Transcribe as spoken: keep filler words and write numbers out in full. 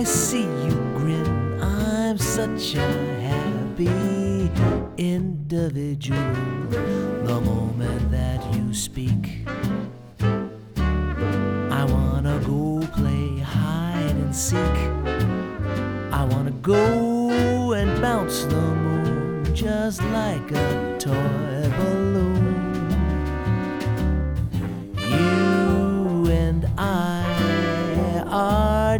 see you grin, I'm such a happy individual. The moment that you speak, I wanna go play hide and seek. I wanna go and bounce the moon just like a toy.